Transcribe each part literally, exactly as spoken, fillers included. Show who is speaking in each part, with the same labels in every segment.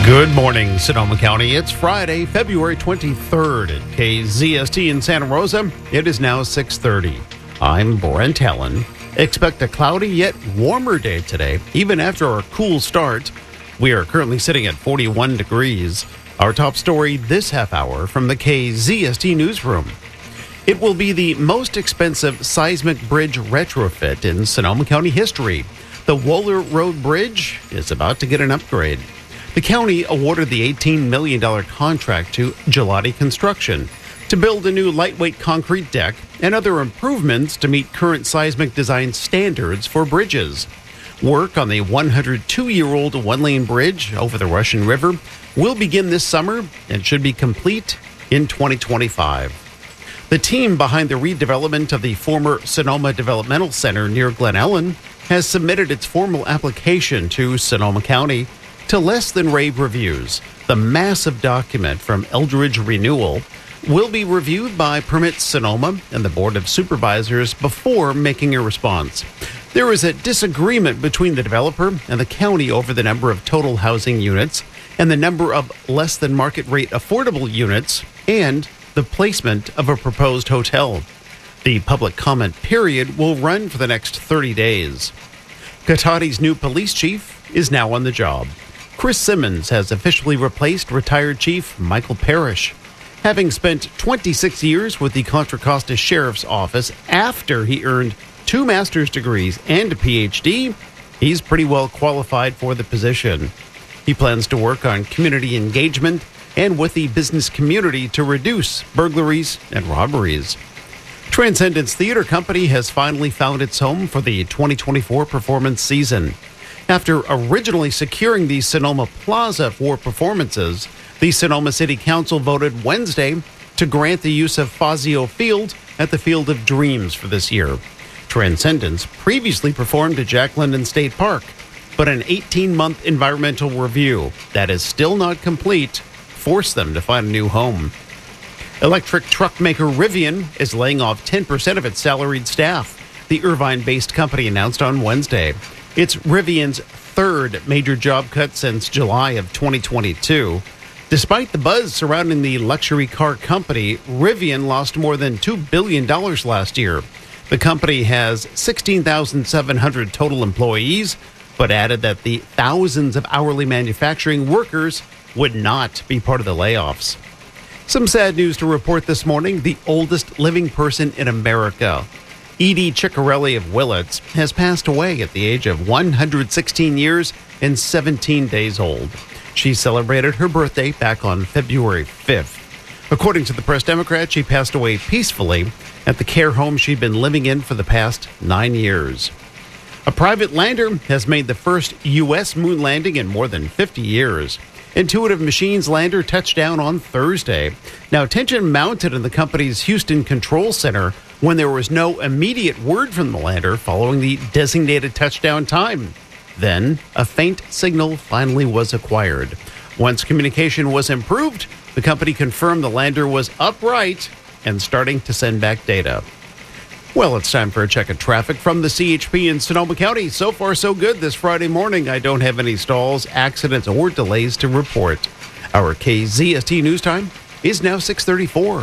Speaker 1: Good morning, Sonoma County. It's Friday, February twenty-third at K Z S T in Santa Rosa. It is now six thirty. I'm Brent Allen. Expect a cloudy yet warmer day today, even after our cool start. We are currently sitting at forty-one degrees. Our top story this half hour from the K Z S T newsroom. It will be the most expensive seismic bridge retrofit in Sonoma County history. The Wohler Road Bridge is about to get an upgrade. The county awarded the eighteen million dollars contract to Gelati Construction to build a new lightweight concrete deck and other improvements to meet current seismic design standards for bridges. Work on the one hundred two year old one-lane bridge over the Russian River will begin this summer and should be complete in twenty twenty-five. The team behind the redevelopment of the former Sonoma Developmental Center near Glen Ellen has submitted its formal application to Sonoma County to less than rave reviews. The massive document from Eldridge Renewal will be reviewed by Permit Sonoma and the Board of Supervisors before making a response. There is a disagreement between the developer and the county over the number of total housing units and the number of less than market rate affordable units and the placement of a proposed hotel. The public comment period will run for the next thirty days. Cotati's new police chief is now on the job. Chris Simmons has officially replaced retired Chief Michael Parrish. Having spent twenty-six years with the Contra Costa Sheriff's Office after he earned two master's degrees and a P H D, he's pretty well qualified for the position. He plans to work on community engagement and with the business community to reduce burglaries and robberies. Transcendence Theater Company has finally found its home for the twenty twenty-four performance season. After originally securing the Sonoma Plaza for performances, the Sonoma City Council voted Wednesday to grant the use of Fazio Field at the Field of Dreams for this year. Transcendence previously performed at Jack London State Park, but an eighteen-month environmental review that is still not complete forced them to find a new home. Electric truck maker Rivian is laying off ten percent of its salaried staff, the Irvine-based company announced on Wednesday. It's Rivian's third major job cut since July of twenty twenty-two. Despite the buzz surrounding the luxury car company, Rivian lost more than two billion dollars last year. The company has sixteen thousand seven hundred total employees, but added that the thousands of hourly manufacturing workers would not be part of the layoffs. Some sad news to report this morning. The oldest living person in America, Edie Ciccarelli of Willits, has passed away at the age of one hundred sixteen years and seventeen days old. She celebrated her birthday back on February fifth. According to the Press Democrat, she passed away peacefully at the care home she'd been living in for the past nine years. A private lander has made the first U S moon landing in more than fifty years. Intuitive Machines lander touched down on Thursday. Now, tension mounted in the company's Houston Control Center when there was no immediate word from the lander following the designated touchdown time. Then, a faint signal finally was acquired. Once communication was improved, the company confirmed the lander was upright and starting to send back data. Well, it's time for a check of traffic from the C H P in Sonoma County. So far, so good this Friday morning. I don't have any stalls, accidents, or delays to report. Our K Z S T news time is now six thirty-four.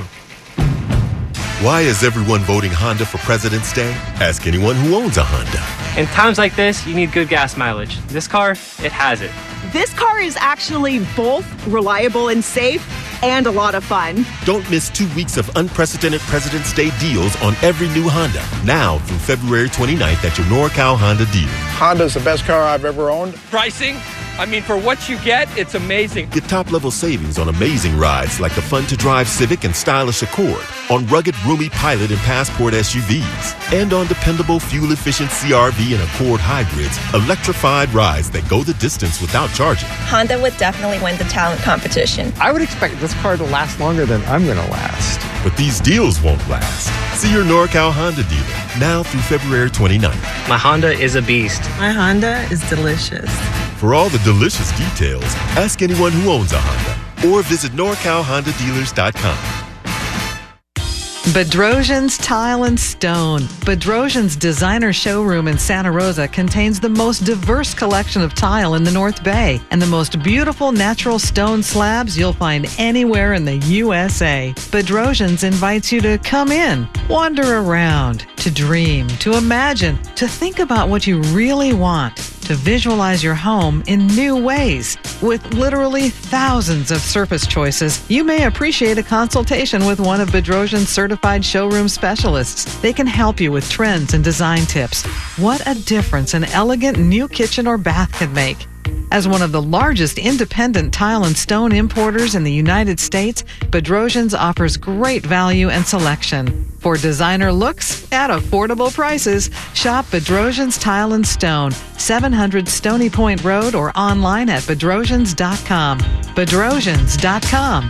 Speaker 2: Why is everyone voting Honda for President's Day? Ask anyone who owns a Honda.
Speaker 3: In times like this, you need good gas mileage. This car, it has it.
Speaker 4: This car is actually both reliable and safe and a lot of fun.
Speaker 2: Don't miss two weeks of unprecedented President's Day deals on every new Honda. Now through February twenty-ninth at your NorCal Honda dealer.
Speaker 5: Honda's the best car I've ever owned.
Speaker 6: Pricing? I mean, for what you get, it's amazing.
Speaker 2: Get top-level savings on amazing rides like the fun-to-drive Civic and stylish Accord, on rugged, roomy Pilot and Passport S U Vs, and on dependable, fuel-efficient C R V and Accord hybrids, electrified rides that go the distance without charging.
Speaker 7: Honda would definitely win the talent competition.
Speaker 8: I would expect this car to last longer than I'm going to last.
Speaker 2: But these deals won't last. See your NorCal Honda dealer, now through February twenty-ninth.
Speaker 3: My Honda is a beast.
Speaker 9: My Honda is delicious.
Speaker 2: For all the delicious details, ask anyone who owns a Honda or visit nor cal honda dealers dot com.
Speaker 9: Bedrosian's Tile and Stone. Bedrosian's designer showroom in Santa Rosa contains the most diverse collection of tile in the North Bay and the most beautiful natural stone slabs you'll find anywhere in the U S A. Bedrosian's invites you to come in, wander around, to dream, to imagine, to think about what you really want, to visualize your home in new ways. With literally thousands of surface choices, you may appreciate a consultation with one of Bedrosian's certified showroom specialists. They can help you with trends and design tips. What a difference an elegant new kitchen or bath can make. As one of the largest independent tile and stone importers in the United States, Bedrosian's offers great value and selection. For designer looks at affordable prices, shop Bedrosian's Tile and Stone, seven hundred Stony Point Road, or online at bedrosians dot com. bedrosians dot com.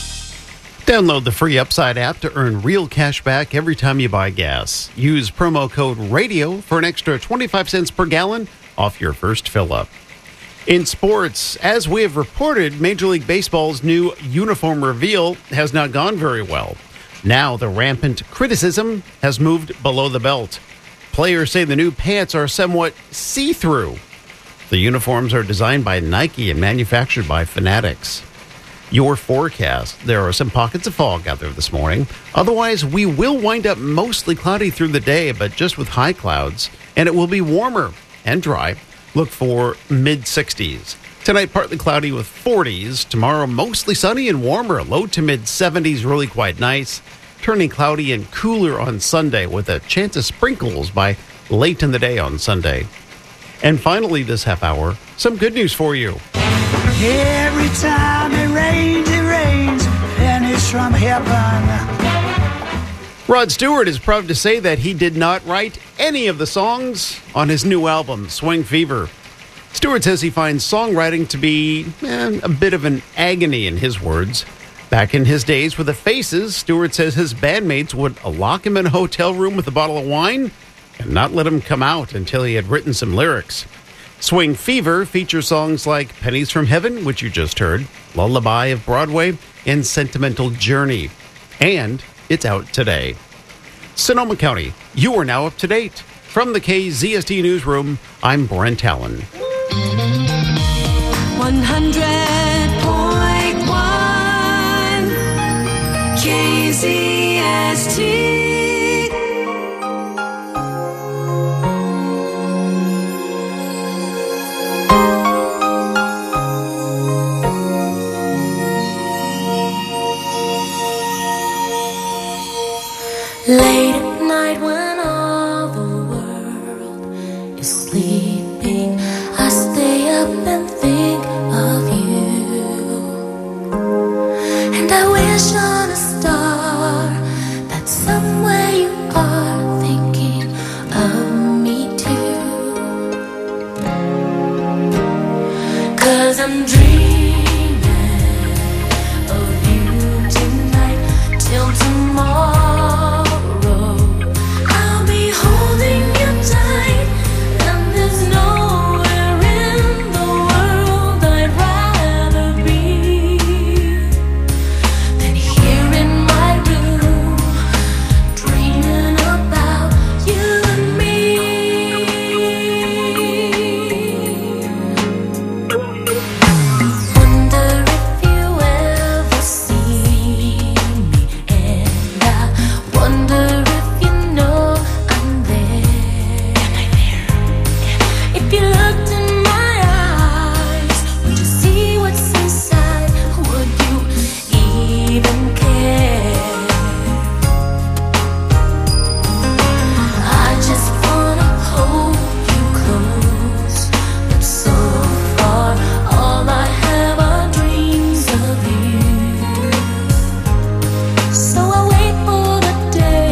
Speaker 1: Download the free Upside app to earn real cash back every time you buy gas. Use promo code RADIO for an extra twenty-five cents per gallon off your first fill-up. In sports, as we have reported, Major League Baseball's new uniform reveal has not gone very well. Now the rampant criticism has moved below the belt. Players say the new pants are somewhat see-through. The uniforms are designed by Nike and manufactured by Fanatics. Your forecast: there are some pockets of fog out there this morning. Otherwise, we will wind up mostly cloudy through the day, but just with high clouds, and it will be warmer and dry. Look for mid sixties. Tonight, partly cloudy with forties. Tomorrow, mostly sunny and warmer. Low to mid seventies, really quite nice. Turning cloudy and cooler on Sunday with a chance of sprinkles by late in the day on Sunday. And finally, this half hour, some good news for you.
Speaker 10: Every time it rains, it rains, and it's from heaven.
Speaker 1: Rod Stewart is proud to say that he did not write any of the songs on his new album, Swing Fever. Stewart says he finds songwriting to be eh, a bit of an agony, in his words. Back in his days with the Faces, Stewart says his bandmates would lock him in a hotel room with a bottle of wine and not let him come out until he had written some lyrics. Swing Fever features songs like Pennies from Heaven, which you just heard, Lullaby of Broadway, and Sentimental Journey. And it's out today. Sonoma County, you are now up to date. From the K Z S T Newsroom, I'm Brent Allen.
Speaker 11: one hundred point one K Z S T.
Speaker 12: Late at night when all the world is sleeping, I stay up and think of you. And I wish on a star that somewhere you are thinking of me too. 'Cause I'm dreaming of you tonight till tomorrow.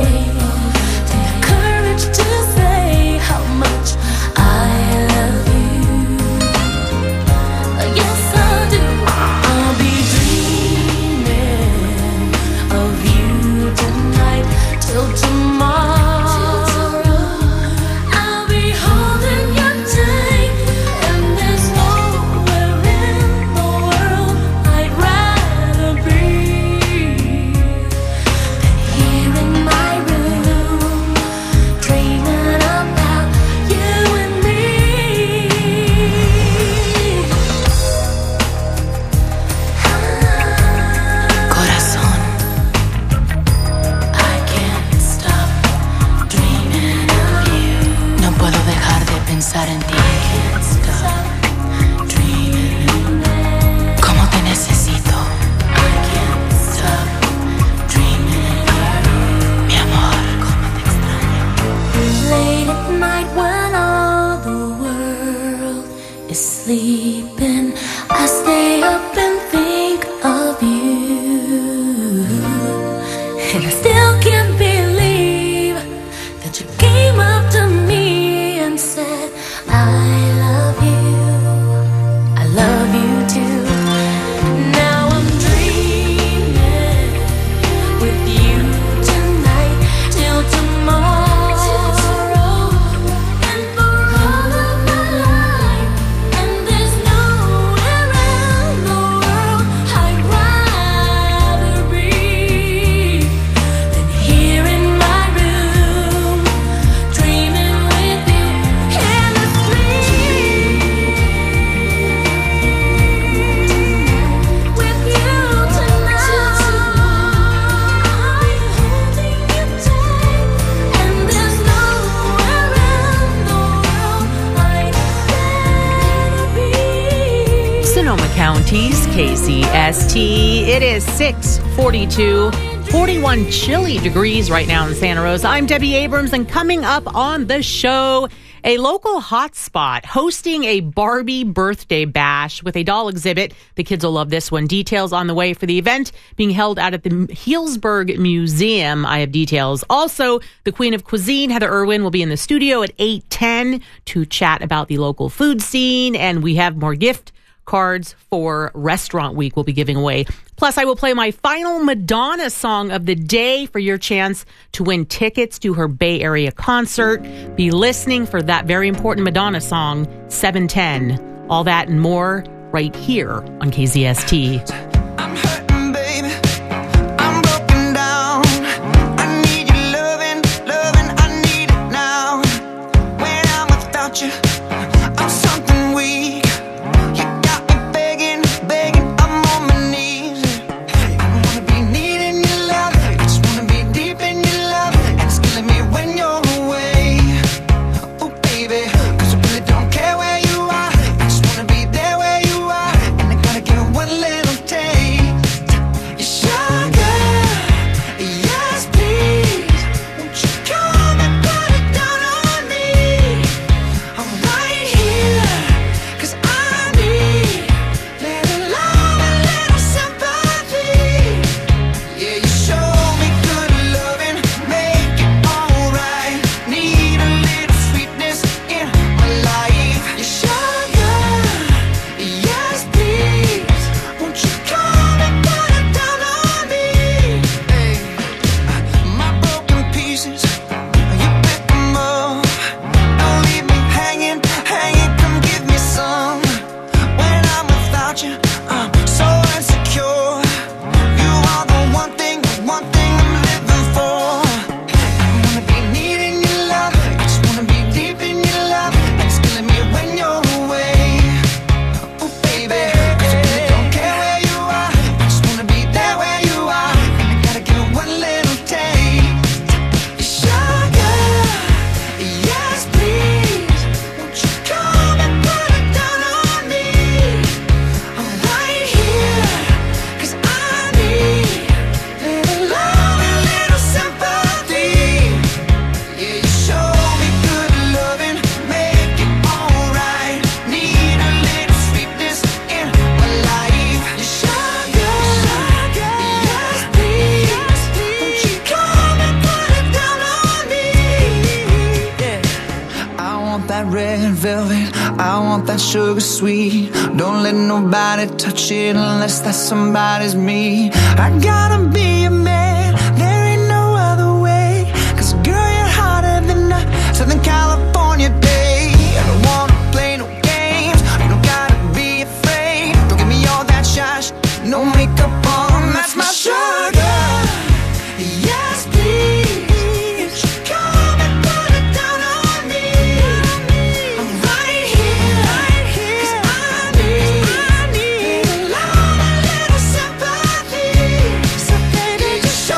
Speaker 12: Love you. can't stop dreaming. Como te necesito. I can't stop dreaming. Mi amor, como te extraño. Late at night when all the world is sleeping, I stay up and think of you. And I still can't believe that you came up to me and said, I love you, I love you too. Now I'm dreaming with you tonight till tomorrow and for all of my life. And there's nowhere in the world I'd rather be than here in my room, dreaming with you in the sleep. With you tonight, holding you tight. And there's nowhere in the world I'd rather be.
Speaker 13: Sonoma County's K Z S T. It is six forty-two, forty-one chilly degrees right now in Santa Rosa. I'm Debbie Abrams, and coming up on the show, a local hotspot hosting a Barbie birthday bash with a doll exhibit. The kids will love this one. Details on the way for the event being held out at the Healdsburg Museum. I have details. Also, the Queen of Cuisine, Heather Irwin, will be in the studio at eight ten to chat about the local food scene, and we have more gift cards for Restaurant Week we'll be giving away. Plus, I will play my final Madonna song of the day for your chance to win tickets to her Bay Area concert. Be listening for that very important Madonna song, seven ten. All that and more right here on K Z S T.
Speaker 10: I'm hurting, baby. I'm broken down. I need your loving, loving. I need it now. When I'm without you, I'm something weak. You got me begging, begging. I'm on my knees. I don't wanna be needing your love. I just wanna be deep in your love. And it's killing me when you're away. Oh, baby, 'cause I really don't care where you are. I just wanna be there where you are. And I gotta get one little taste. Your sugar, yes please. Won't you come and put it down on me? I'm right here, 'cause I need little love and little sympathy. Yeah, you show me good loving, make it alright. Need a little sweetness in my life. Your sugar, yes please. Won't you come and put it down on me? Hey, my broken pieces, you pick them up. Don't leave me hanging, hanging. Come give me some. When I'm without you, I'm so insecure. You are the one thing, the one thing I'm living for. I don't wanna be needing your love. I just wanna be deep in your love. And it's killing me when you're away. Oh, baby, 'cause I really don't care where you are. I just wanna be there where you are. And I gotta give it one little taste. Your sugar, yes please. Won't you come and put it down on me? I'm right here, 'cause I need little love and little sympathy. Yeah, you show me good loving, make it alright. Need a little sweetness in my life. Your sugar, yes please. Won't you come and put it down on me? Yeah. I want that red velvet, I want that sugar sweet. Don't let nobody touch it unless that somebody's me. I gotta be a man, there ain't no other way. 'Cause girl, you're hotter than a Southern California day. I don't wanna play no games, you don't gotta be afraid. Don't give me all that shush, no makeup on, that's my sugar. Yes please. Come and put it down on me. I'm right here, 'cause I need little love and little sympathy. So baby, just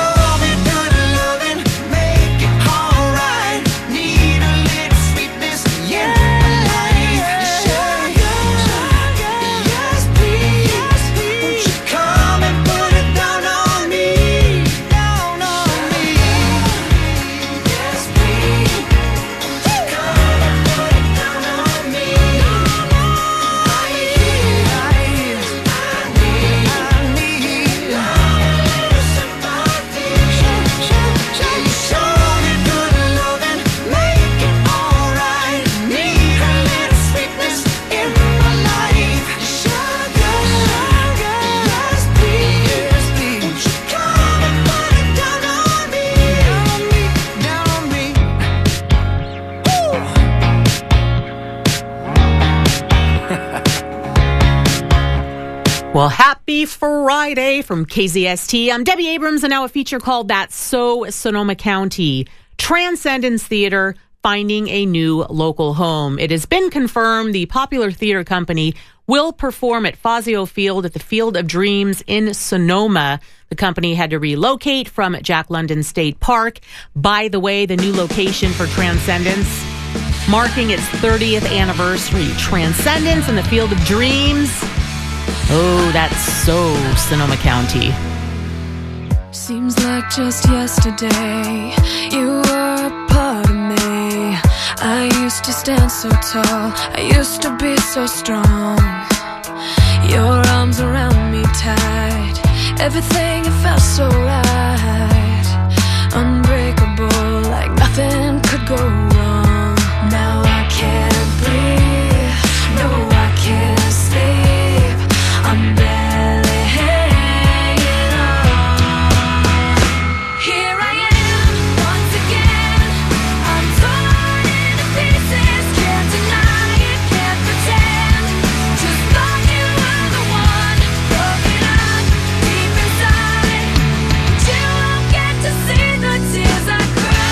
Speaker 13: Well, happy Friday from K Z S T. I'm Debbie Abrams, and now a feature called That's So Sonoma County. Transcendence Theater finding a new local home. It has been confirmed the popular theater company will perform at Fazio Field at the Field of Dreams in Sonoma. The company had to relocate from Jack London State Park. By the way, the new location for Transcendence, marking its thirtieth anniversary. Transcendence in the Field of Dreams. Oh, that's so Sonoma County.
Speaker 11: Seems like just yesterday you were a part of me. I used to stand so tall, I used to be so strong. Your arms around me tight, everything it felt so right. Unbreakable, like nothing could go wrong. Now I can't breathe, no I can't sleep. I'm barely hanging on. Here I am, once again. I'm torn into pieces. Can't deny it, can't pretend. Just thought you were the one. Broken up deep inside. But you won't get to see the tears I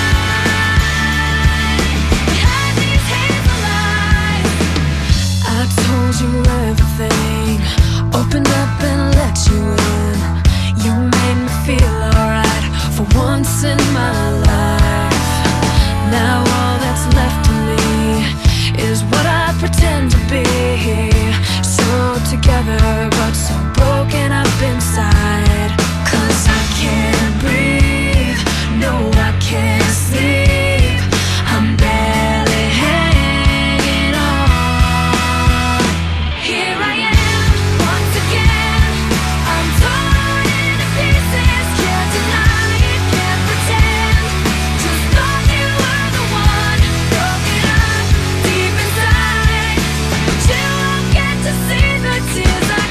Speaker 11: cry. Behind these hazel eyes, I told you everything. Opened up and let you in. You made me feel alright for once in my life. Now all that's left of me is what I pretend to be. So together but so broken up inside. Cause I can't breathe, no I can't sleep. I'm barely hanging on. Here I am, once again. I'm torn into pieces. Can't deny it, can't pretend. Just thought you were the one. Broken up deep inside. But you won't get to see the tears I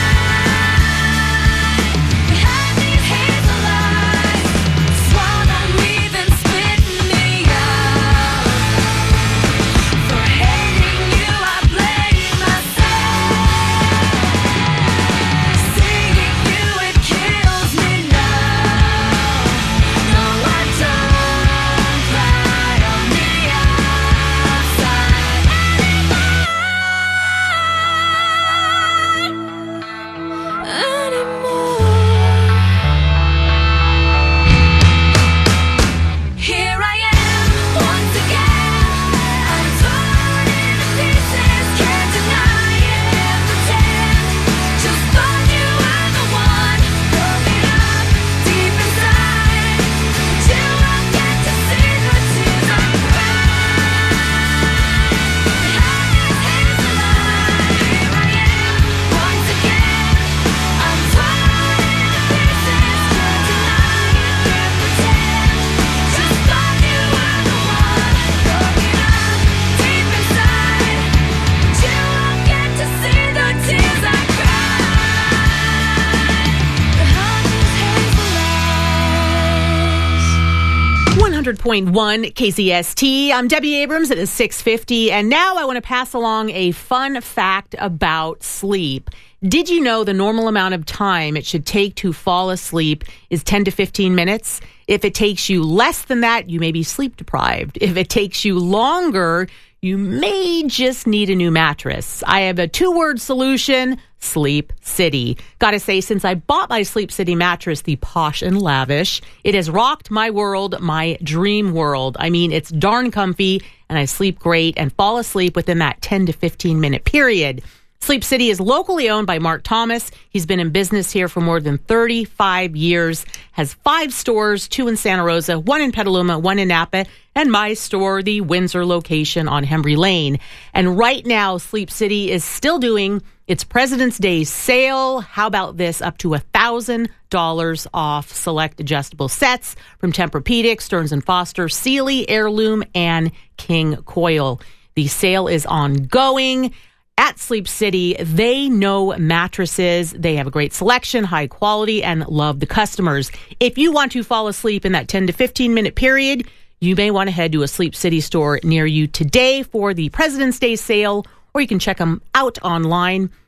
Speaker 11: cry. Behind these hazel eyes, swallow me then spit me out. For hating you I blame myself. Seeing you it kills me now. No I don't cry on the outside anymore. Here I am, once again. I'm torn into pieces. Can't deny it, can't pretend. Just thought you were the one. Broken up deep inside. But you won't get to see the tears I cry. Behind these hazel eyes. Here I am, once again. I'm torn into pieces. Can't deny it, can't pretend. Just thought you were the one. Broken up deep inside. But you won't get to see the tears I cry. Behind these hazel eyes.
Speaker 13: one hundred point one K Z S T. I'm Debbie Abrams. It is six fifty. And now I want to pass along a fun fact about sleep. Did you know the normal amount of time it should take to fall asleep is ten to fifteen minutes? If it takes you less than that, you may be sleep deprived. If it takes you longer, you may just need a new mattress. I have a two-word solution: Sleep City. Gotta say, since I bought my Sleep City mattress, the Posh and Lavish, it has rocked my world, my dream world. I mean, it's darn comfy, and I sleep great and fall asleep within that ten to fifteen minute period. Sleep City is locally owned by Mark Thomas. He's been in business here for more than thirty-five years, has five stores, two in Santa Rosa, one in Petaluma, one in Napa, and my store, the Windsor location on Hembry Lane. And right now, Sleep City is still doing its President's Day sale. How about this? Up to one thousand dollars off select adjustable sets from Tempur-Pedic, Stearns and Foster, Sealy, Heirloom, and King Coil. The sale is ongoing. At Sleep City, they know mattresses. They have a great selection, high quality, and love the customers. If you want to fall asleep in that ten to fifteen minute period, you may want to head to a Sleep City store near you today for the President's Day sale, or you can check them out online,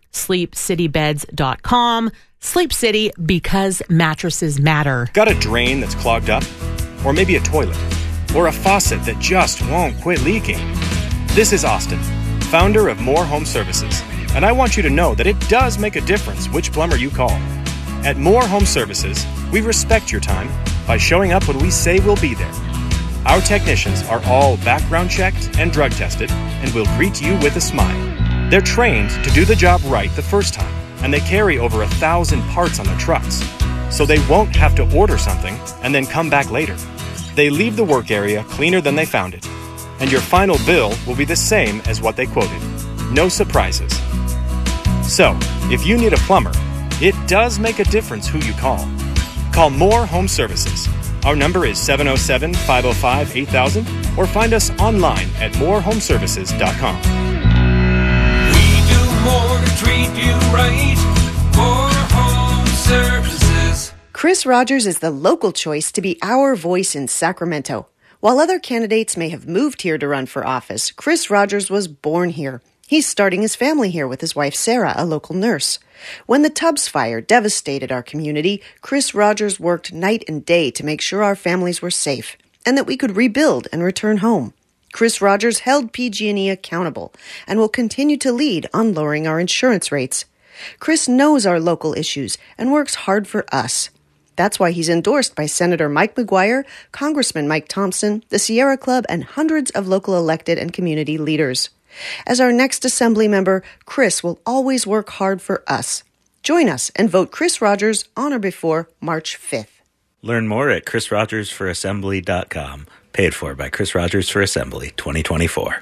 Speaker 13: sleep city beds dot com. Sleep City, because mattresses matter.
Speaker 14: Got a drain that's clogged up? Or maybe a toilet? Or a faucet that just won't quit leaking? This is Austin, founder of More Home Services, and I want you to know that it does make a difference which plumber you call. At More Home Services, we respect your time by showing up when we say we'll be there. Our technicians are all background checked and drug tested and will greet you with a smile. They're trained to do the job right the first time, and they carry over a thousand parts on their trucks, so they won't have to order something and then come back later. They leave the work area cleaner than they found it, and your final bill will be the same as what they quoted. No surprises. So, if you need a plumber, it does make a difference who you call. Call More Home Services. Our number is seven oh seven, five oh five, eight thousand, or find us online at more home services dot com.
Speaker 15: We do more to treat you right. More Home Services.
Speaker 16: Chris Rogers is the local choice to be our voice in Sacramento. While other candidates may have moved here to run for office, Chris Rogers was born here. He's starting his family here with his wife Sarah, a local nurse. When the Tubbs fire devastated our community, Chris Rogers worked night and day to make sure our families were safe and that we could rebuild and return home. Chris Rogers held P G and E accountable and will continue to lead on lowering our insurance rates. Chris knows our local issues and works hard for us. That's why he's endorsed by Senator Mike McGuire, Congressman Mike Thompson, the Sierra Club, and hundreds of local elected and community leaders. As our next Assembly member, Chris will always work hard for us. Join us and vote Chris Rogers on or before March fifth.
Speaker 17: Learn more at chris rogers for assembly dot com. Paid for by Chris Rogers for Assembly twenty twenty-four.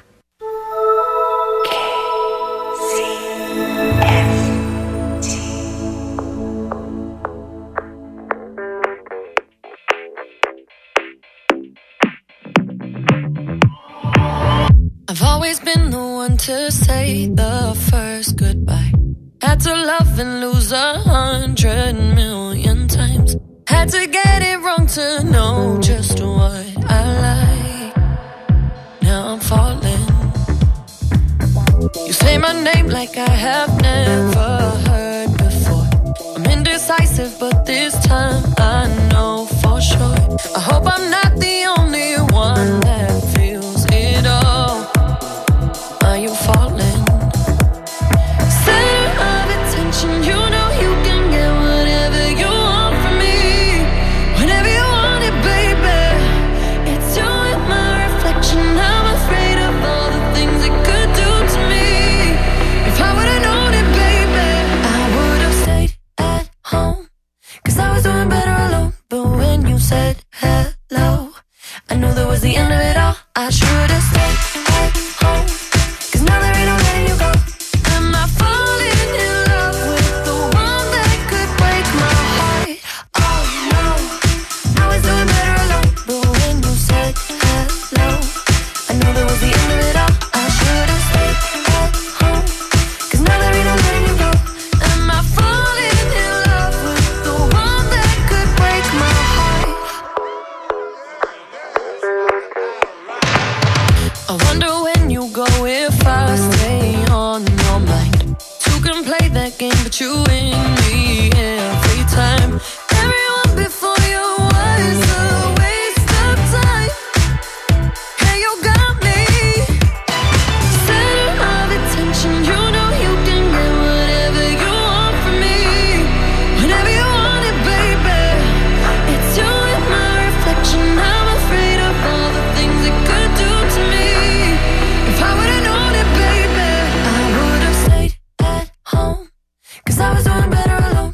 Speaker 11: I've always been the one to say the first goodbye. Had to love and lose a hundred million times. Had to get it wrong to know just what I like. Now I'm falling. You say my name like I have never heard before. I'm indecisive, but this time I know for sure. I hope I'm not the only one that feels it all. Are you falling? Center of attention, you know you can get whatever you want from me. Whenever you want it, baby. It's you and my reflection. I'm afraid of all the things it could do to me. If I would've known it, baby, I would've stayed at home. Cause I was doing better alone. But when you said hello, I knew that was the end of it all. I should've stayed at home. Now there ain't no letting you go. Am I falling in love with the one that could break my heart? Oh no, I was doing better alone. But when you said hello, I knew that was the end of it all. I should've stayed at home. Cause now there ain't no letting you go. Am I falling in love with the one that could break my heart? I wonder when you go if I stay on your mind. Two can play that game, but you win me every time. Everyone before you was a waste of time. Hey, you got me. Center of attention, you know you can get whatever you want from me. Whenever you want it, baby. It's you and my reflection. I'm afraid of all the things it could do to me. If I would've known it, baby, I would've stayed at home. Cause I was doing better alone.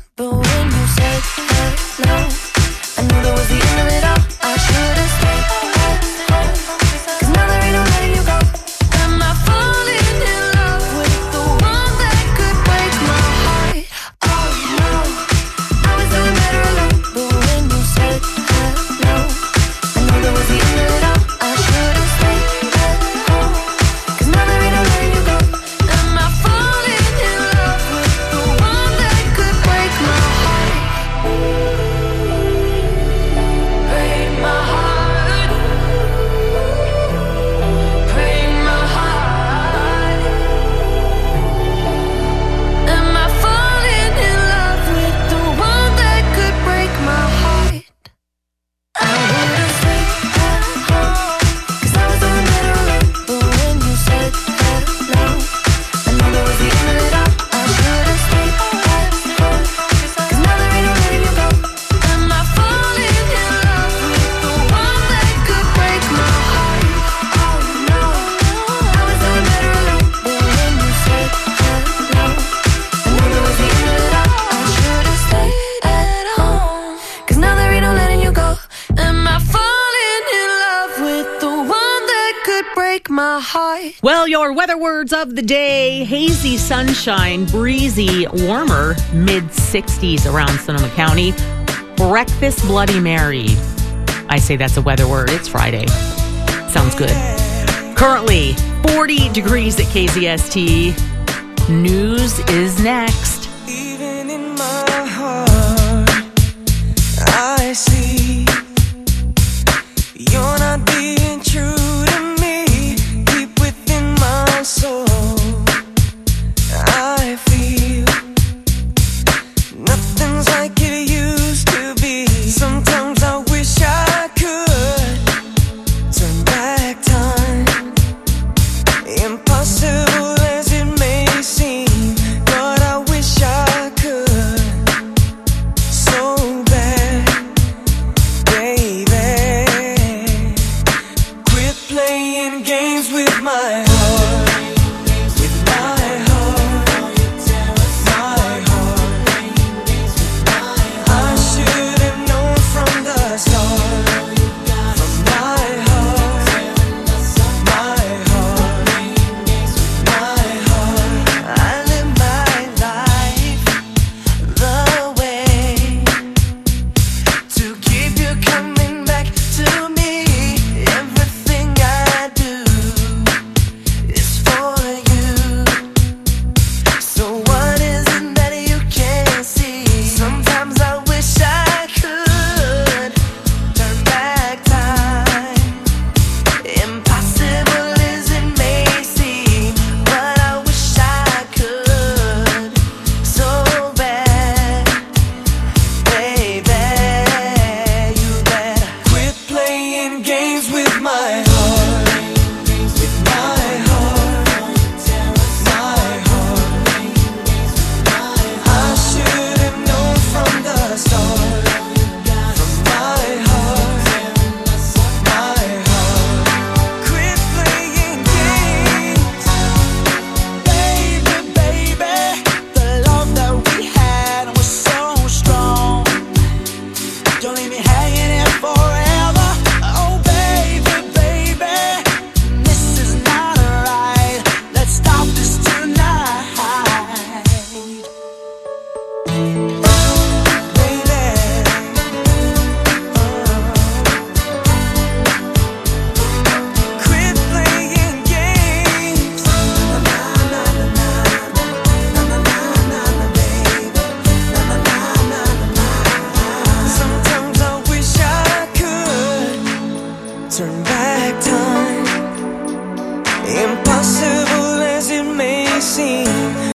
Speaker 12: heart.
Speaker 13: Well, your weather words of the day: hazy sunshine, breezy, warmer, mid sixties around Sonoma County. Breakfast Bloody Mary. I say that's a weather word. It's Friday. Sounds good. Currently, forty degrees at K Z S T. News is next.
Speaker 10: Even in my heart, I see